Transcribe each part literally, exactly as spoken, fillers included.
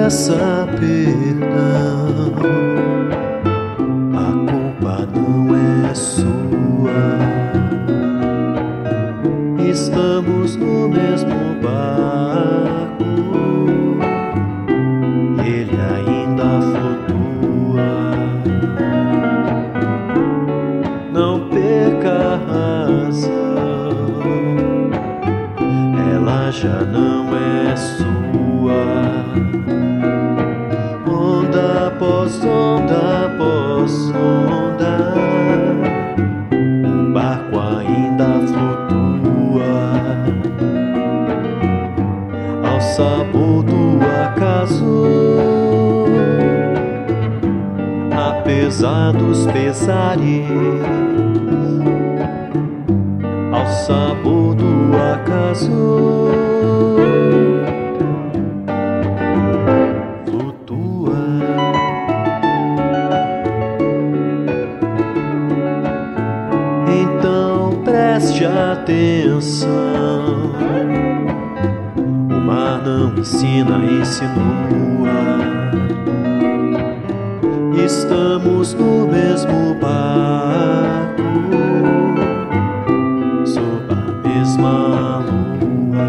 peça perdão, a culpa não é sua. Estamos no mesmo barco, ele ainda flutua. Não perca a razão, ela já não é sua. Onda após onda após onda, o barco ainda flutua ao sabor do acaso, apesar dos pesares, ao sabor do acaso. Flutua. Então preste atenção, o mar não ensina, insinua. Estamos no mesmo barco, sob a mesma lua.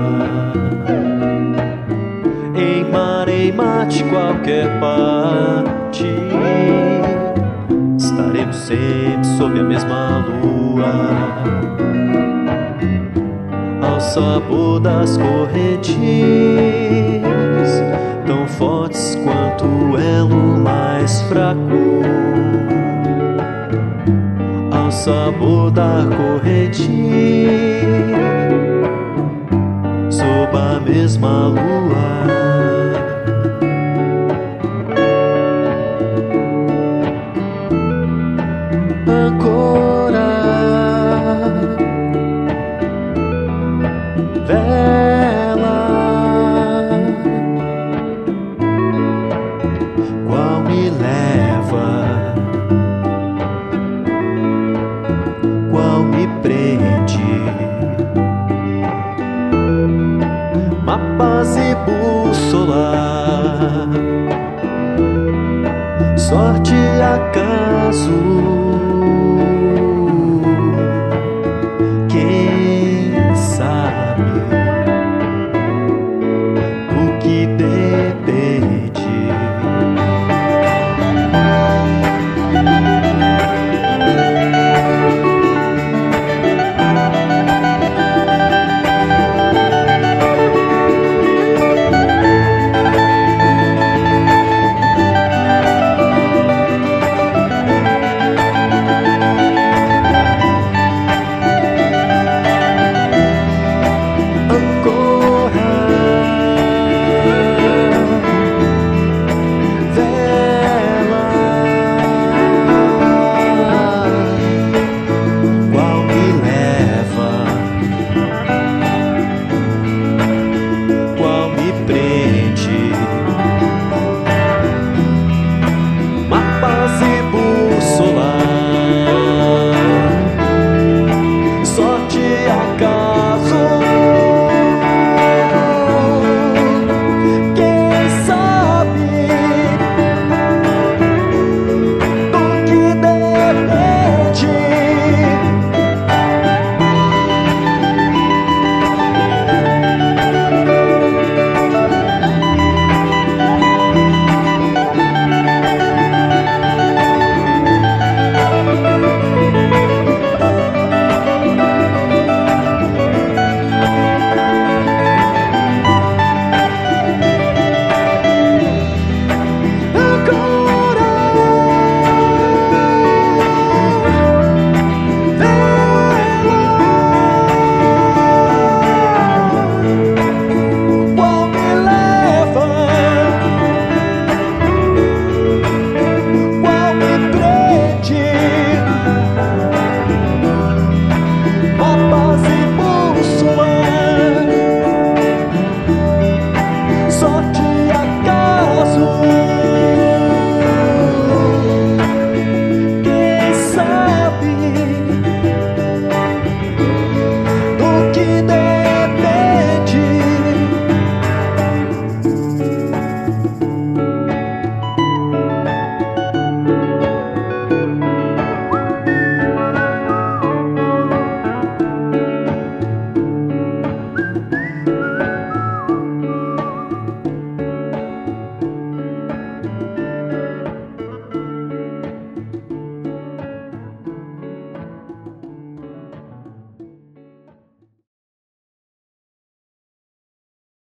Em mar, em mate, qualquer parte, estaremos sempre sob a mesma lua, ao sabor das correntes, tão fortes quanto o elo mais fraco, ao sabor da corrente, sob a mesma lua. Âncora, vela, qual me leva, qual me prende, mapas e bússola,